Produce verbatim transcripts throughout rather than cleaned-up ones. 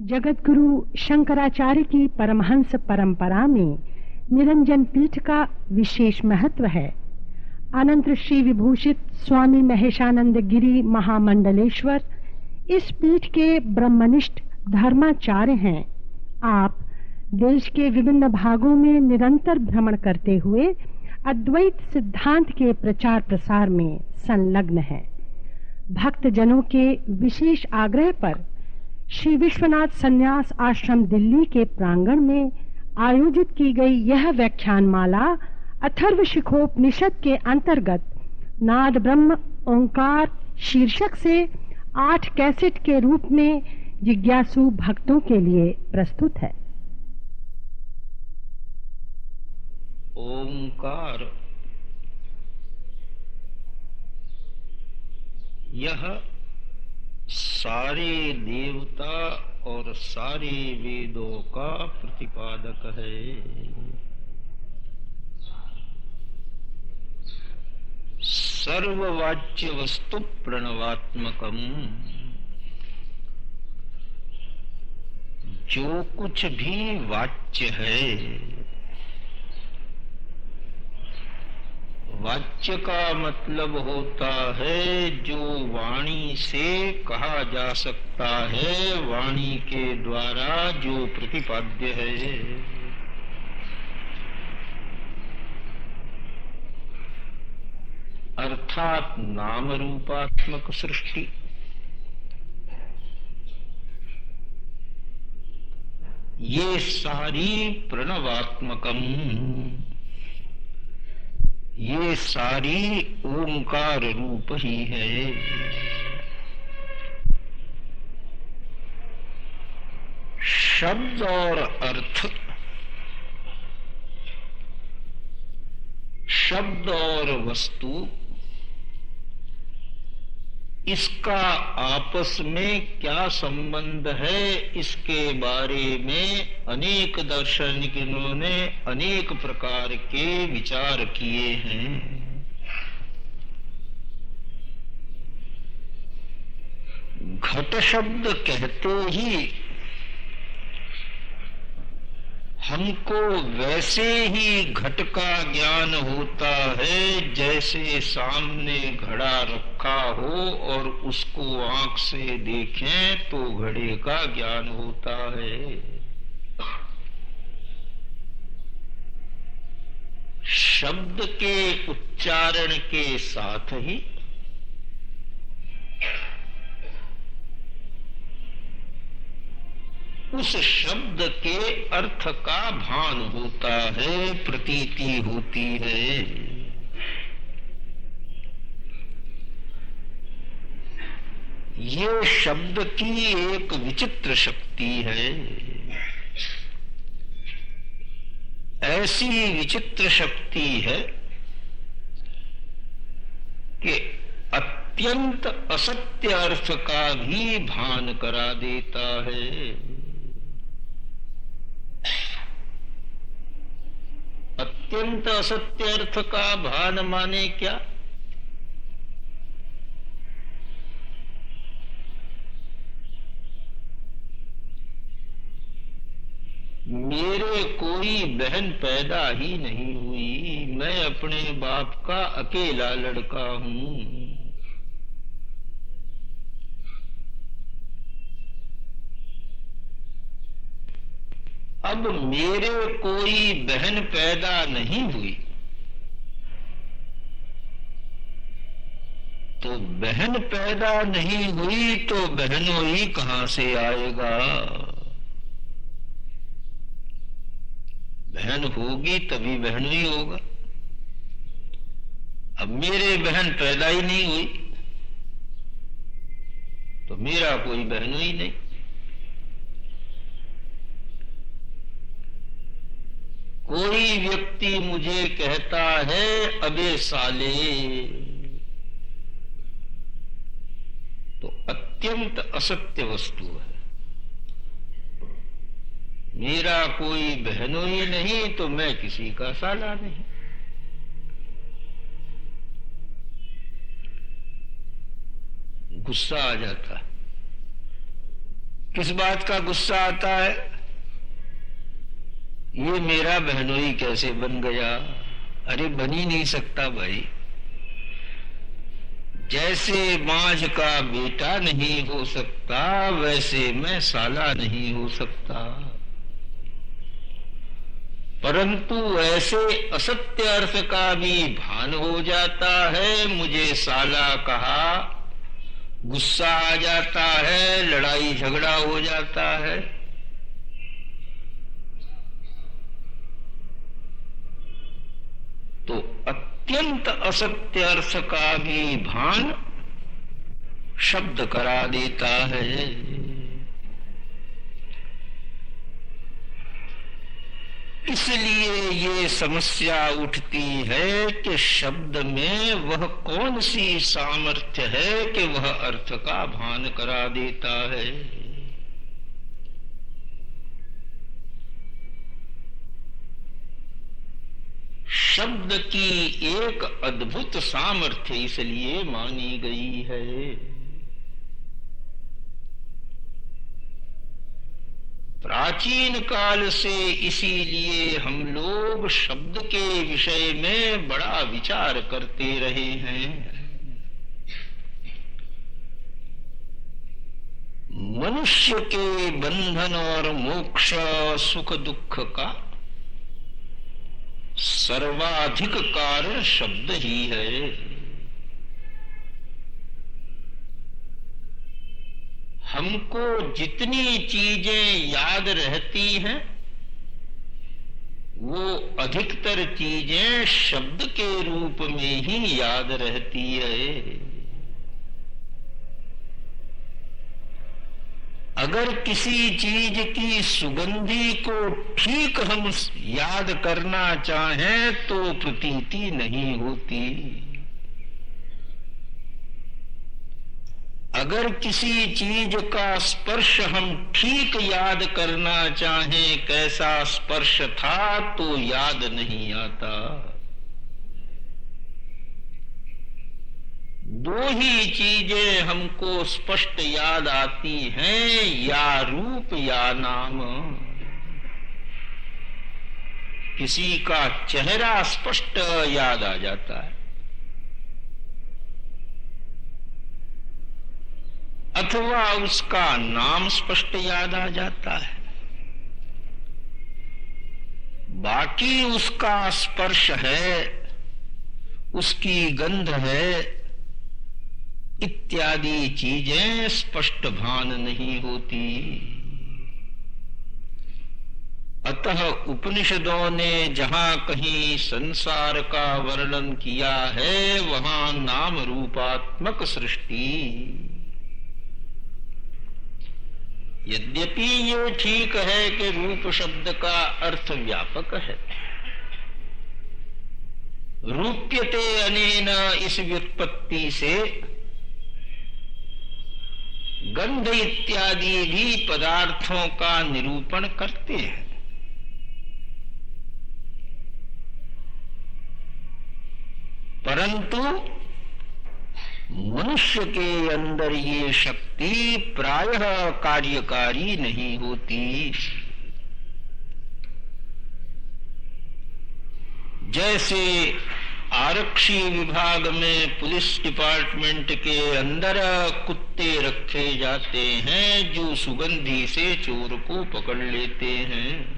जगतगुरु शंकराचार्य की परमहंस परंपरा में निरंजन पीठ का विशेष महत्व है। अनंत श्री विभूषित स्वामी महेशानंद गिरी महामंडलेश्वर इस पीठ के ब्रह्मनिष्ठ धर्माचार्य हैं। आप देश के विभिन्न भागों में निरंतर भ्रमण करते हुए अद्वैत सिद्धांत के प्रचार प्रसार में संलग्न हैं। भक्त जनों के विशेष आग्रह पर श्री विश्वनाथ संन्यास आश्रम दिल्ली के प्रांगण में आयोजित की गई यह व्याख्यानमाला अथर्व शिखोपनिषद के अंतर्गत नाद ब्रह्म ओंकार शीर्षक से आठ कैसेट के रूप में जिज्ञासु भक्तों के लिए प्रस्तुत है। ओंकार यह सारे देवता और सारे वेदों का प्रतिपादक है। सर्ववाच्य वस्तु प्रणवात्मकम, जो कुछ भी वाच्य है, वाच्य का मतलब होता है जो वाणी से कहा जा सकता है, वाणी के द्वारा जो प्रतिपाद्य है। अर्थात नाम रूपात्मक सृष्टि। ये सारी प्रणवात्मकम, ये सारी ओंकार रूप ही है। शब्द और अर्थ, शब्द और वस्तु, इसका आपस में क्या संबंध है, इसके बारे में अनेक दार्शनिकों ने अनेक प्रकार के विचार किए हैं। घट शब्द कहते ही हमको वैसे ही घट का ज्ञान होता है जैसे सामने घड़ा रखा हो और उसको आंख से देखें तो घड़े का ज्ञान होता है। शब्द के उच्चारण के साथ ही उस शब्द के अर्थ का भान होता है, प्रतीति होती है। ये शब्द की एक विचित्र शक्ति है। ऐसी विचित्र शक्ति है कि अत्यंत असत्य अर्थ का भी भान करा देता है। अत्यंत असत्य अर्थ का भान माने क्या? मेरे कोई बहन पैदा ही नहीं हुई, मैं अपने बाप का अकेला लड़का हूं। अब मेरे कोई बहन पैदा नहीं हुई तो बहन पैदा नहीं हुई तो बहनोई कहां से आएगा? बहन होगी तभी बहनोई होगा। अब मेरे बहन पैदा ही नहीं हुई तो मेरा कोई बहनोई नहीं। कोई व्यक्ति मुझे कहता है अबे साले, तो अत्यंत असत्य वस्तु है। मेरा कोई बहनोई नहीं तो मैं किसी का साला नहीं। गुस्सा आ जाता। किस बात का गुस्सा आता है? ये मेरा बहनोई कैसे बन गया? अरे बन ही नहीं सकता भाई। जैसे मांझ का बेटा नहीं हो सकता, वैसे मैं साला नहीं हो सकता। परंतु ऐसे असत्य अर्थ का भी भान हो जाता है। मुझे साला कहा, गुस्सा आ जाता है, लड़ाई झगड़ा हो जाता है। तो अत्यंत असत्य अर्थ का भी भान शब्द करा देता है। इसलिए ये समस्या उठती है कि शब्द में वह कौन सी सामर्थ्य है कि वह अर्थ का भान करा देता है। शब्द की एक अद्भुत सामर्थ्य इसलिए मानी गई है। प्राचीन काल से इसीलिए हम लोग शब्द के विषय में बड़ा विचार करते रहे हैं। मनुष्य के बंधन और मोक्ष, सुख दुख का सर्वाधिक कारण शब्द ही है। हमको जितनी चीजें याद रहती हैं, वो अधिकतर चीजें शब्द के रूप में ही याद रहती है। अगर किसी चीज की सुगंधी को ठीक हम याद करना चाहें तो प्रतीति नहीं होती। अगर किसी चीज का स्पर्श हम ठीक याद करना चाहें, कैसा स्पर्श था, तो याद नहीं आता। दो ही चीजें हमको स्पष्ट याद आती हैं, या रूप या नाम। किसी का चेहरा स्पष्ट याद आ जाता है, अथवा उसका नाम स्पष्ट याद आ जाता है। बाकी उसका स्पर्श है, उसकी गंध है, इत्यादि चीजें स्पष्ट भान नहीं होती। अतः उपनिषदों ने जहां कहीं संसार का वर्णन किया है, वहां नाम रूपात्मक सृष्टि। यद्यपि ये ठीक है कि रूप शब्द का अर्थ व्यापक है। रूप्यते अनेन इस व्युत्पत्ति से गंध इत्यादि भी पदार्थों का निरूपण करते हैं। परंतु मनुष्य के अंदर ये शक्ति प्रायः कार्यकारी नहीं होती। जैसे आरक्षी विभाग में, पुलिस डिपार्टमेंट के अंदर कुत्ते रखे जाते हैं जो सुगंधी से चोर को पकड़ लेते हैं,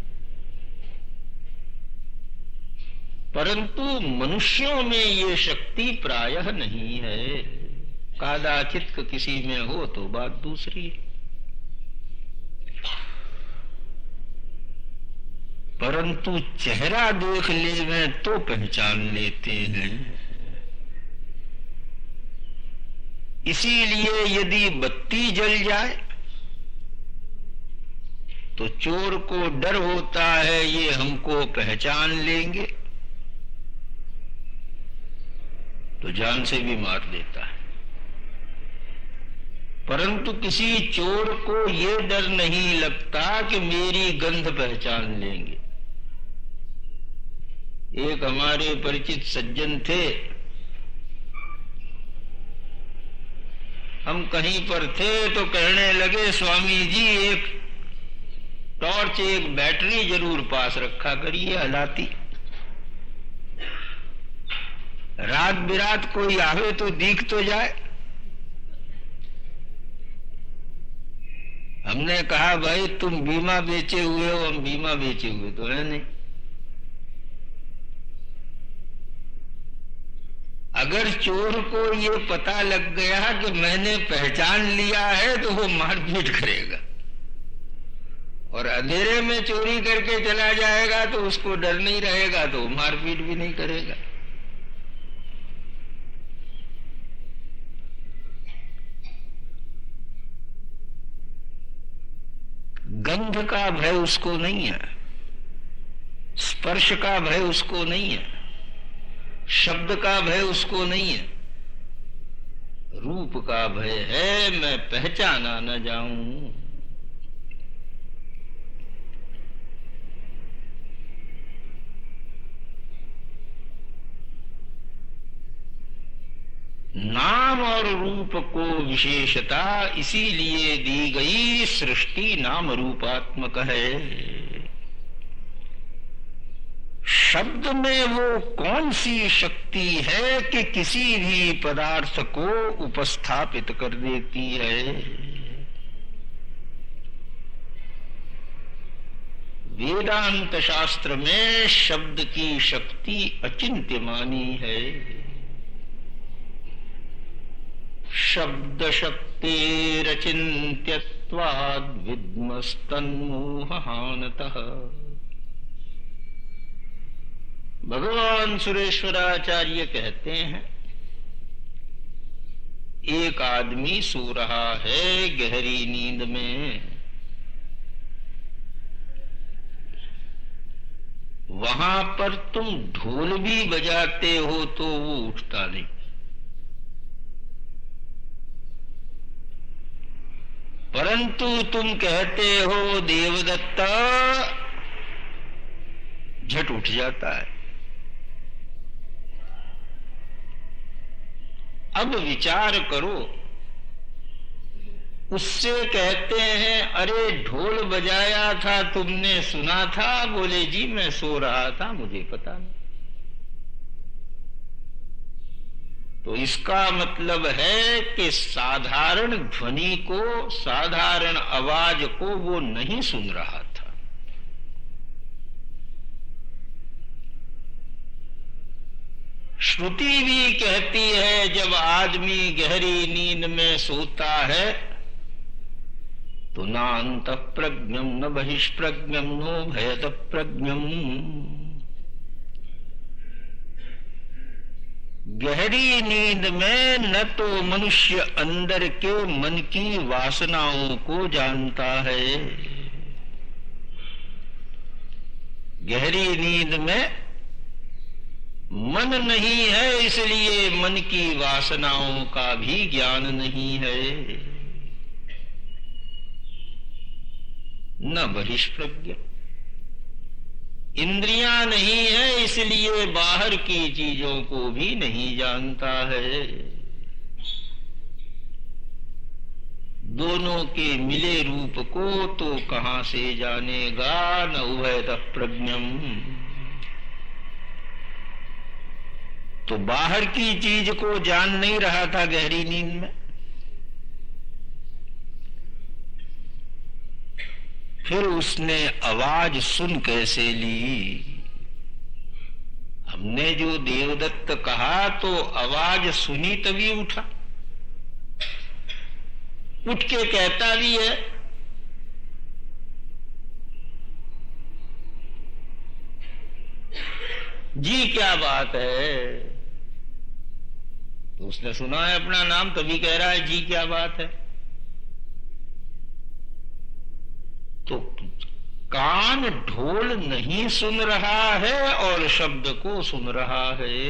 परंतु मनुष्यों में ये शक्ति प्रायः नहीं है। कदाचित किसी में हो तो बात दूसरी, परंतु चेहरा देख ले में तो पहचान लेते हैं। इसीलिए यदि बत्ती जल जाए तो चोर को डर होता है ये हमको पहचान लेंगे, तो जान से भी मार देता है। परंतु किसी चोर को ये डर नहीं लगता कि मेरी गंध पहचान लेंगे। एक हमारे परिचित सज्जन थे, हम कहीं पर थे तो कहने लगे, स्वामी जी एक टॉर्च, एक बैटरी जरूर पास रखा करिए, हलाती। रात बिरात कोई आवे तो दिख तो जाए। हमने कहा, भाई तुम बीमा बेचे हुए हो, हम बीमा बेचे हुए तो है नहीं। अगर चोर को ये पता लग गया कि मैंने पहचान लिया है तो वो मारपीट करेगा, और अंधेरे में चोरी करके चला जाएगा तो उसको डर नहीं रहेगा, तो वो मारपीट भी नहीं करेगा। गंध का भय उसको नहीं है, स्पर्श का भय उसको नहीं है, शब्द का भय उसको नहीं है, रूप का भय है, मैं पहचाना न जाऊं। नाम और रूप को विशेषता इसीलिए दी गई, सृष्टि नाम रूपात्मक है। शब्द में वो कौन सी शक्ति है कि किसी भी पदार्थ को उपस्थापित कर देती है। वेदांत शास्त्र में शब्द की शक्ति अचिंत्य मानी है। शब्द शक्तिरचिन्त्यत्वाद् विद्मस्तन्मोहानतः। भगवान सुरेश्वराचार्य कहते हैं, एक आदमी सो रहा है गहरी नींद में, वहां पर तुम ढोल भी बजाते हो तो वो उठता नहीं। परंतु तुम कहते हो देवदत्ता, झट उठ जाता है। अब विचार करो, उससे कहते हैं, अरे ढोल बजाया था, तुमने सुना था? बोले जी मैं सो रहा था, मुझे पता नहीं। तो इसका मतलब है कि साधारण ध्वनि को, साधारण आवाज को वो नहीं सुन रहा था। श्रुति भी कहती है, जब आदमी गहरी नींद में सोता है तो न अंतः प्रज्ञम न बहिष्प्रज्ञम नो भयत प्रज्ञम। गहरी नींद में न तो मनुष्य अंदर के मन की वासनाओं को जानता है। गहरी नींद में मन नहीं है, इसलिए मन की वासनाओं का भी ज्ञान नहीं है। न बहिष्प्रज्ञ, इंद्रियां नहीं है, इसलिए बाहर की चीजों को भी नहीं जानता है। दोनों के मिले रूप को तो कहां से जानेगा? न उभयतः प्रज्ञम। तो बाहर की चीज को जान नहीं रहा था गहरी नींद में। फिर उसने आवाज सुन कैसे ली? हमने जो देवदत्त कहा तो आवाज सुनी तभी उठा। उठ के कहता भी है, जी क्या बात है? तो उसने सुना है अपना नाम, तभी कह रहा है जी क्या बात है। तो कान ढोल नहीं सुन रहा है और शब्द को सुन रहा है।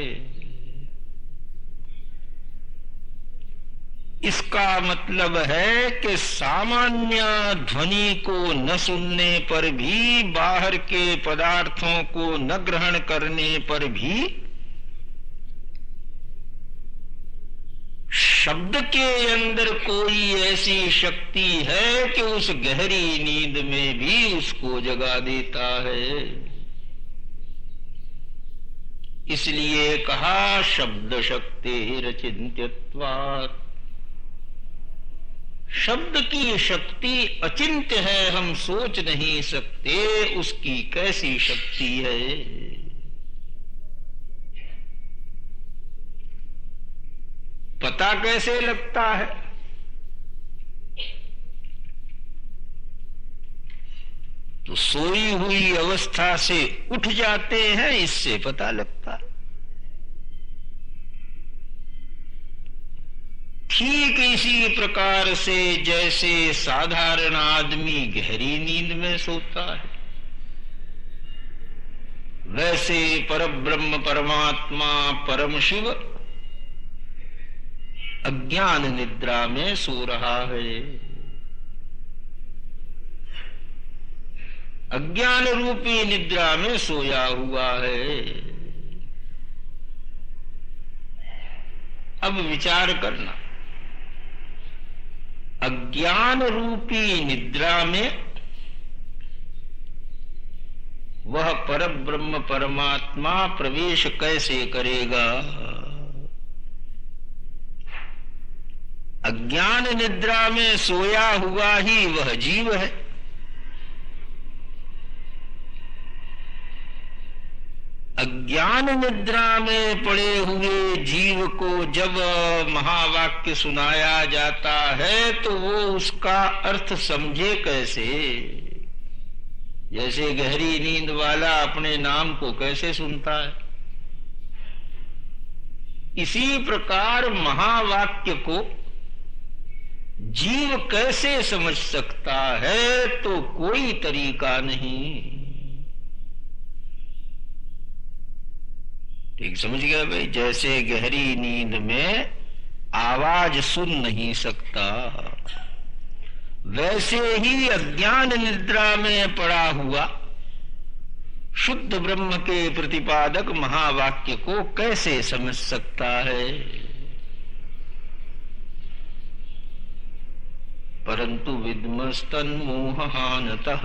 इसका मतलब है कि सामान्य ध्वनि को न सुनने पर भी, बाहर के पदार्थों को न ग्रहण करने पर भी शब्द के अंदर कोई ऐसी शक्ति है कि उस गहरी नींद में भी उसको जगा देता है। इसलिए कहा शब्द शक्ति रचिन्त्यत्वात्। शब्द की शक्ति अचिंत्य है, हम सोच नहीं सकते उसकी कैसी शक्ति है। पता कैसे लगता है? तो सोई हुई अवस्था से उठ जाते हैं, इससे पता लगता है। ठीक इसी प्रकार से जैसे साधारण आदमी गहरी नींद में सोता है, वैसे परब्रह्म परमात्मा परम शिव अज्ञान निद्रा में सो रहा है। अज्ञान रूपी निद्रा में सोया हुआ है। अब विचार करना, अज्ञान रूपी निद्रा में वह परब्रह्म परमात्मा प्रवेश कैसे करेगा? अज्ञान निद्रा में सोया हुआ ही वह जीव है। अज्ञान निद्रा में पड़े हुए जीव को जब महावाक्य सुनाया जाता है तो वो उसका अर्थ समझे कैसे? जैसे गहरी नींद वाला अपने नाम को कैसे सुनता है, इसी प्रकार महावाक्य को जीव कैसे समझ सकता है? तो कोई तरीका नहीं। ठीक समझ गया भाई? जैसे गहरी नींद में आवाज सुन नहीं सकता, वैसे ही अज्ञान निद्रा में पड़ा हुआ शुद्ध ब्रह्म के प्रतिपादक महावाक्य को कैसे समझ सकता है? परंतु विद्मस्तन मोहानतः,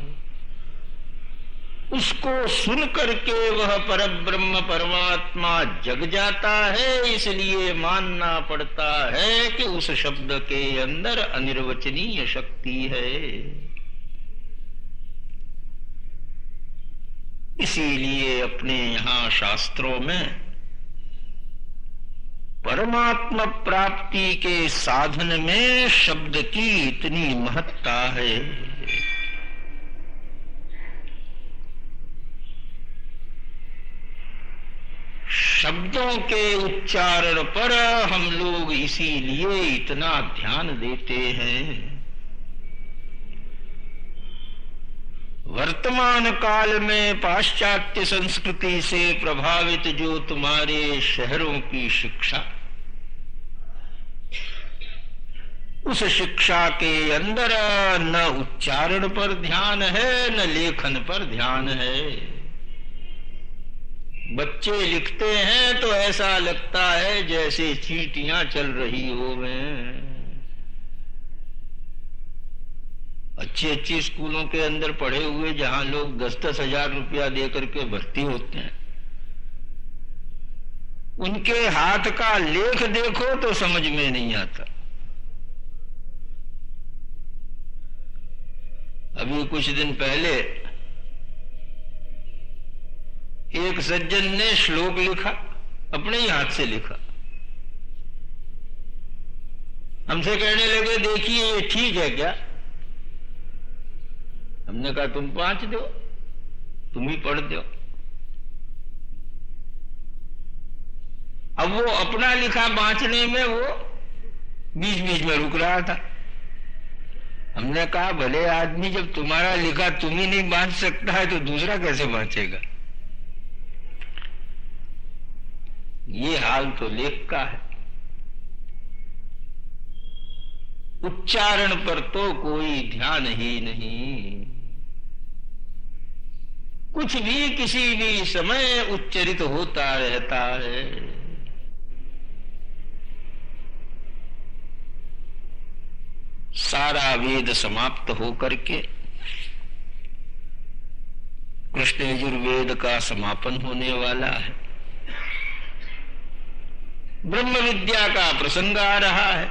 उसको सुन करके वह परब्रह्म परमात्मा जग जाता है। इसलिए मानना पड़ता है कि उस शब्द के अंदर अनिर्वचनीय शक्ति है। इसीलिए अपने यहां शास्त्रों में परमात्मा प्राप्ति के साधन में शब्द की इतनी महत्ता है। शब्दों के उच्चारण पर हम लोग इसीलिए इतना ध्यान देते हैं। वर्तमान काल में पाश्चात्य संस्कृति से प्रभावित जो तुम्हारे शहरों की शिक्षा, उस शिक्षा के अंदर न उच्चारण पर ध्यान है, न लेखन पर ध्यान है। बच्चे लिखते हैं तो ऐसा लगता है जैसे चींटियां चल रही होवें। अच्छी अच्छी स्कूलों के अंदर पढ़े हुए जहां लोग दस दस हजार रुपया देकर के भर्ती होते हैं, उनके हाथ का लेख देखो तो समझ में नहीं आता। अभी कुछ दिन पहले एक सज्जन ने श्लोक लिखा, अपने ही हाथ से लिखा। हमसे कहने लगे देखिए ये ठीक है क्या? हमने कहा तुम पांच दो, तुम ही पढ़ दो। अब वो अपना लिखा बांचने में वो बीच बीच में रुक रहा था। हमने कहा भले आदमी, जब तुम्हारा लिखा तुम ही नहीं बांच सकता है तो दूसरा कैसे बांचेगा? ये हाल तो लेख का है। उच्चारण पर तो कोई ध्यान ही नहीं। कुछ भी किसी भी समय उच्चरित होता रहता है। सारा वेद समाप्त होकर के कृष्ण यजुर्वेद का समापन होने वाला है। ब्रह्म विद्या का प्रसंग आ रहा है।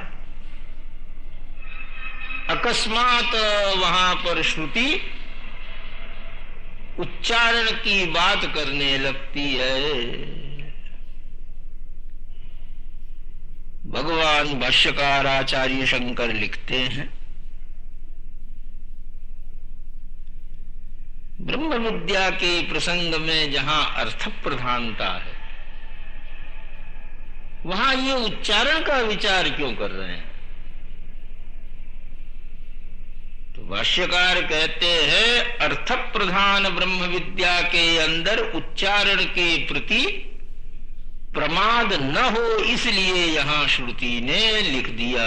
अकस्मात वहां पर श्रुति उच्चारण की बात करने लगती है। भगवान भाष्यकार आचार्य शंकर लिखते हैं, ब्रह्म विद्या के प्रसंग में जहां अर्थ प्रधानता है, वहां ये उच्चारण का विचार क्यों कर रहे हैं? तो भाष्यकार कहते हैं, अर्थ प्रधान ब्रह्म विद्या के अंदर उच्चारण के प्रति प्रमाद न हो, इसलिए यहां श्रुति ने लिख दिया।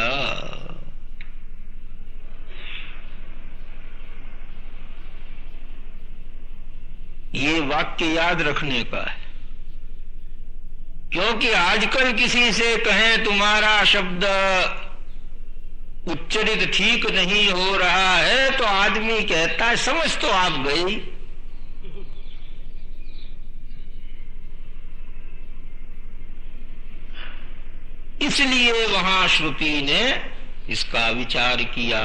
ये वाक्य याद रखने का है, क्योंकि आजकल किसी से कहें तुम्हारा शब्द उच्चरित ठीक नहीं हो रहा है, तो आदमी कहता है समझ तो आप गई। इसलिए वहां श्रुति ने इसका विचार किया,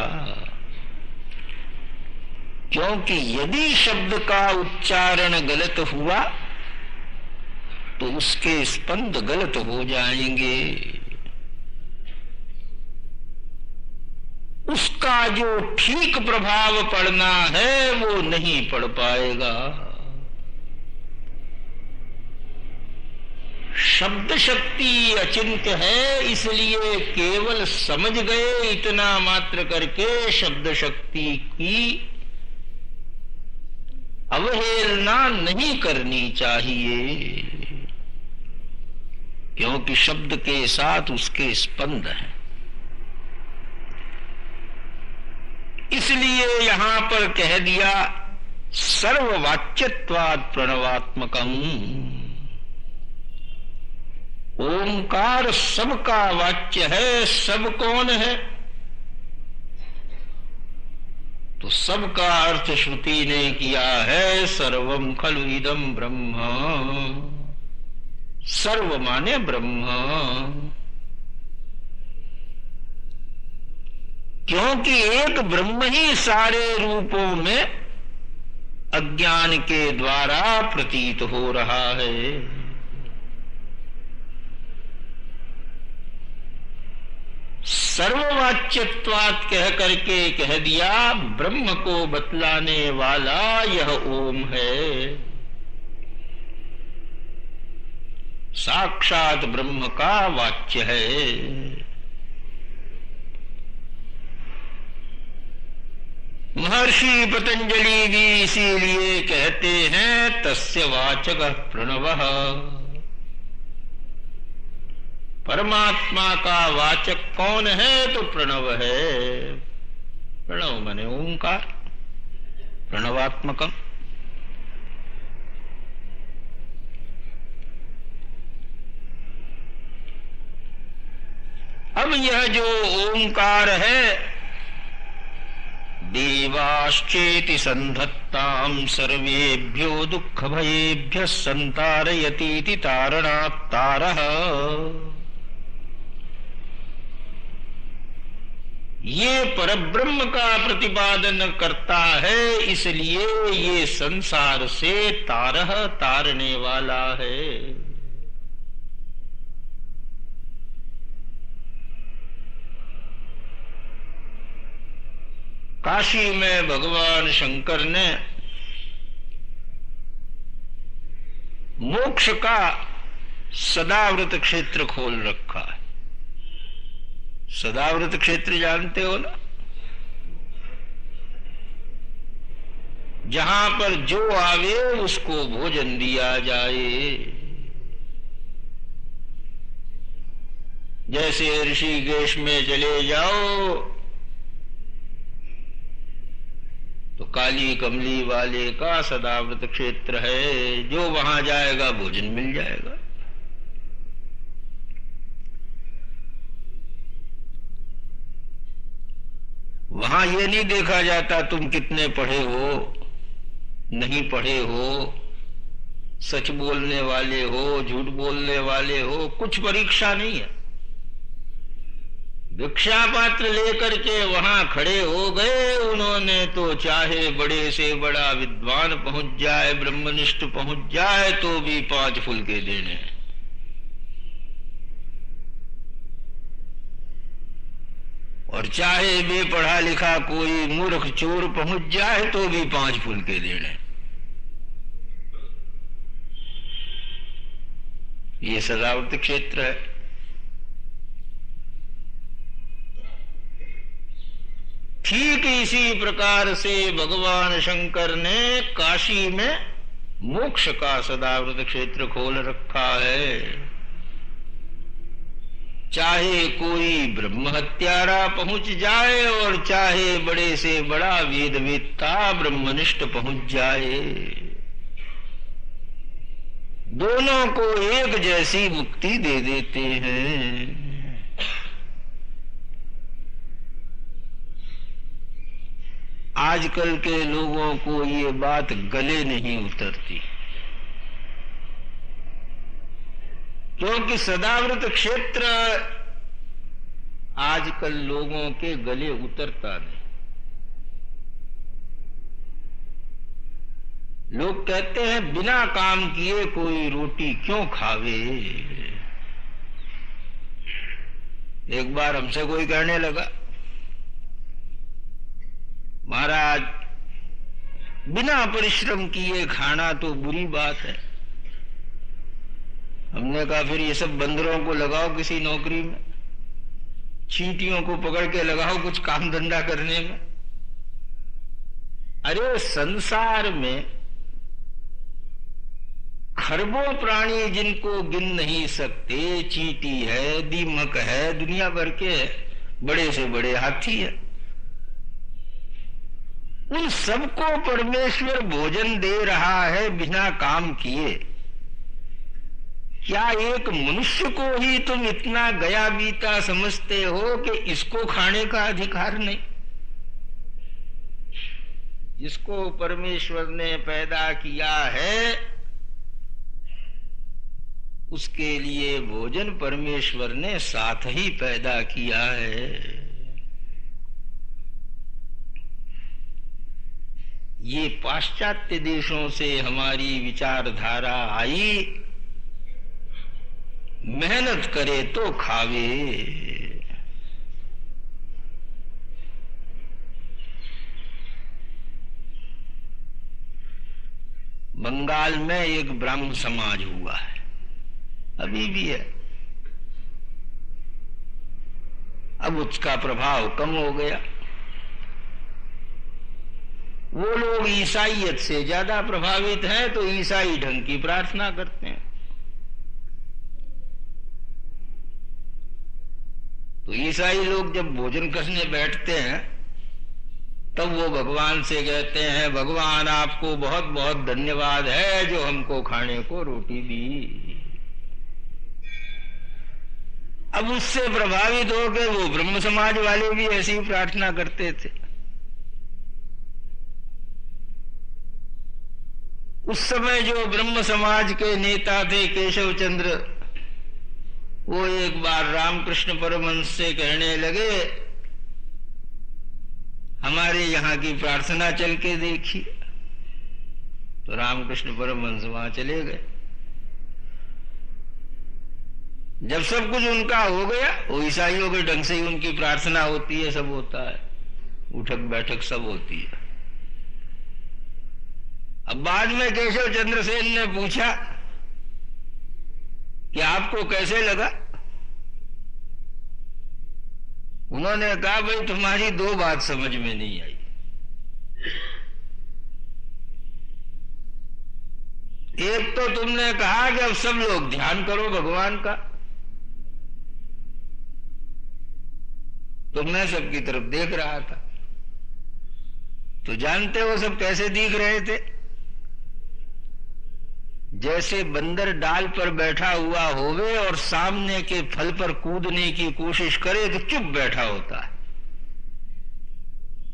क्योंकि यदि शब्द का उच्चारण गलत हुआ तो उसके स्पंद गलत हो जाएंगे, उसका जो ठीक प्रभाव पड़ना है वो नहीं पड़ पाएगा। शब्द शक्ति अचिंत्य है, इसलिए केवल समझ गए इतना मात्र करके शब्द शक्ति की अवहेलना नहीं करनी चाहिए, क्योंकि शब्द के साथ उसके स्पंद हैं। इसलिए यहां पर कह दिया सर्ववाच्यत्वात् प्रणवात्मकम्। ओंकार सबका वाच्य है। सब कौन है? तो सबका अर्थ श्रुति ने किया है सर्वम खलु इदम ब्रह्म। सर्व माने ब्रह्म, क्योंकि एक ब्रह्म ही सारे रूपों में अज्ञान के द्वारा प्रतीत हो रहा है। सर्ववाच्यत्वात् कह करके कह दिया ब्रह्म को बतलाने वाला यह ओम है। साक्षात ब्रह्म का वाच्य है। महर्षि पतंजलि भी इसीलिए कहते हैं तस्य वाचकः प्रणवः। परमात्मा का वाचक कौन है? तो प्रणव है। प्रणव माने ओंकार, प्रणवात्मकम। अब यह जो ओंकार है, देवाश्चेति संधत्तां सर्वेभ्यो दुःख भयेभ्यः संतारयतीति तारणात् तारः। ये परब्रह्म का प्रतिपादन करता है, इसलिए ये संसार से तारह तारने वाला है। काशी में भगवान शंकर ने मोक्ष का सदाव्रत क्षेत्र खोल रखा है। सदाव्रत क्षेत्र जानते हो ना? जहां पर जो आवे उसको भोजन दिया जाए। जैसे ऋषिकेश में चले जाओ तो काली कमली वाले का सदाव्रत क्षेत्र है, जो वहां जाएगा भोजन मिल जाएगा। वहां ये नहीं देखा जाता तुम कितने पढ़े हो, नहीं पढ़े हो, सच बोलने वाले हो, झूठ बोलने वाले हो, कुछ परीक्षा नहीं है। भिक्षा पात्र लेकर के वहां खड़े हो गए उन्होंने, तो चाहे बड़े से बड़ा विद्वान पहुंच जाए, ब्रह्मनिष्ठ पहुंच जाए, तो भी पांच फुलके देने हैं। और चाहे बेपढ़ा लिखा कोई मूर्ख चोर पहुंच जाए तो भी पांच फुलके देने। ये सदावर्त क्षेत्र है। ठीक इसी प्रकार से भगवान शंकर ने काशी में मोक्ष का सदावर्त क्षेत्र खोल रखा है। चाहे कोई ब्रह्म हत्यारा पहुंच जाए और चाहे बड़े से बड़ा वेदवेत्ता ब्रह्मनिष्ठ पहुंच जाए, दोनों को एक जैसी मुक्ति दे देते हैं। आजकल के लोगों को ये बात गले नहीं उतरती, क्योंकि सदाव्रत क्षेत्र आजकल लोगों के गले उतरता नहीं। लोग कहते हैं बिना काम किए कोई रोटी क्यों खावे। एक बार हमसे कोई कहने लगा, महाराज बिना परिश्रम किए खाना तो बुरी बात है। हमने कहा फिर ये सब बंदरों को लगाओ किसी नौकरी में, चींटियों को पकड़ के लगाओ कुछ काम धंधा करने में। अरे संसार में खरबों प्राणी जिनको गिन नहीं सकते, चींटी है, दीमक है, दुनिया भर के बड़े से बड़े हाथी है, उन सबको परमेश्वर भोजन दे रहा है बिना काम किए। क्या एक मनुष्य को ही तुम इतना गया बीता समझते हो कि इसको खाने का अधिकार नहीं? जिसको परमेश्वर ने पैदा किया है उसके लिए भोजन परमेश्वर ने साथ ही पैदा किया है। ये पाश्चात्य देशों से हमारी विचारधारा आई, मेहनत करे तो खावे। बंगाल में एक ब्राह्मण समाज हुआ है, अभी भी है, अब उसका प्रभाव कम हो गया। वो लोग ईसाइयत से ज्यादा प्रभावित हैं, तो ईसाई ढंग की प्रार्थना करते हैं। तो ईसाई लोग जब भोजन करने बैठते हैं तब वो भगवान से कहते हैं, भगवान आपको बहुत बहुत धन्यवाद है जो हमको खाने को रोटी दी। अब उससे प्रभावित होकर वो ब्रह्म समाज वाले भी ऐसी प्रार्थना करते थे। उस समय जो ब्रह्म समाज के नेता थे केशव चंद्र, वो एक बार रामकृष्ण परमहंस से कहने लगे, हमारे यहाँ की प्रार्थना चल के देखिए। तो रामकृष्ण परमहंस वहां चले गए। जब सब कुछ उनका हो गया, वो ईसाइयों के ढंग से ही उनकी प्रार्थना होती है, सब होता है, उठक बैठक सब होती है। अब बाद में केशव चंद्र सेन ने पूछा कि आपको कैसे लगा? उन्होंने कहा, भाई तुम्हारी दो बात समझ में नहीं आई। एक तो तुमने कहा कि अब सब लोग ध्यान करो भगवान का, तो मैं सबकी तरफ देख रहा था। तो जानते हो सब कैसे दिख रहे थे? जैसे बंदर डाल पर बैठा हुआ होवे और सामने के फल पर कूदने की कोशिश करे तो चुप बैठा होता है।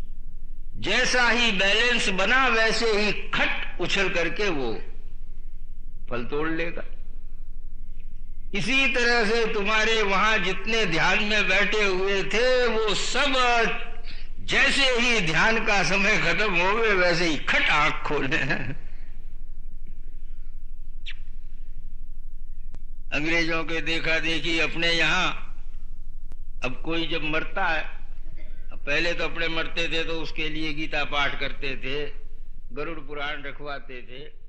जैसा ही बैलेंस बना वैसे ही खट उछल करके वो फल तोड़ लेगा। इसी तरह से तुम्हारे वहां जितने ध्यान में बैठे हुए थे वो सब जैसे ही ध्यान का समय खत्म हो गए वैसे ही खट आंख खोले। अंग्रेजों के देखा देखी अपने यहां अब कोई जब मरता है, पहले तो अपने मरते थे तो उसके लिए गीता पाठ करते थे, गरुड़ पुराण रखवाते थे।